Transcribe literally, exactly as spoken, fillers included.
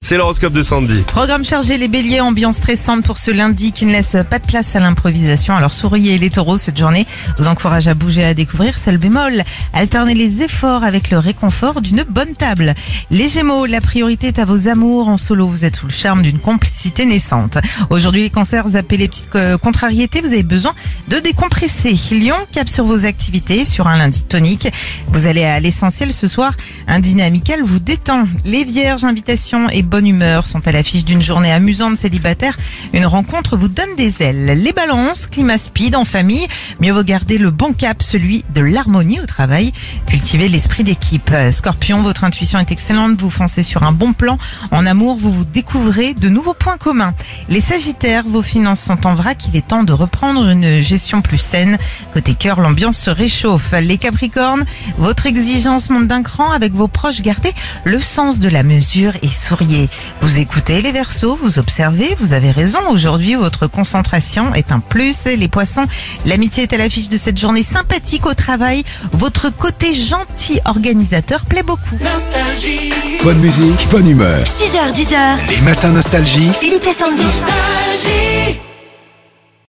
C'est l'horoscope de Sandy. Programme chargé, les béliers, ambiance stressante pour ce lundi qui ne laisse pas de place à l'improvisation. Alors souriez les taureaux, cette journée vous encourage à bouger, à découvrir. Seul bémol, alternez les efforts avec le réconfort d'une bonne table. Les gémeaux, la priorité est à vos amours. En solo, vous êtes sous le charme d'une complicité naissante. Aujourd'hui les cancers, zappez les petites euh, contrariétés, vous avez besoin de décompresser. Lion, cap sur vos activités, sur un lundi tonique. Vous allez à l'essentiel ce soir, un dîner amical vous détend. Les vierges, invitation et bonne humeur sont à l'affiche d'une journée amusante célibataire. Une rencontre vous donne des ailes. Les balances, climat speed en famille. Mieux vaut garder le bon cap, celui de l'harmonie au travail. Cultivez l'esprit d'équipe. Scorpion, votre intuition est excellente. Vous foncez sur un bon plan. En amour, vous vous découvrez de nouveaux points communs. Les sagittaires, vos finances sont en vrac. Il est temps de reprendre une gestion plus saine. Côté cœur, l'ambiance se réchauffe. Les capricornes, votre exigence monte d'un cran. Avec vos proches, gardez le sens de la mesure et souriez. Vous écoutez les Verseaux, vous observez, vous avez raison. Aujourd'hui, votre concentration est un plus. Les poissons, l'amitié est à l'affiche de cette journée sympathique au travail. Votre côté gentil organisateur plaît beaucoup. Nostalgie. Bonne musique, bonne humeur. six heures, dix heures. Les matins nostalgie. Philippe et Sandy. Nostalgie.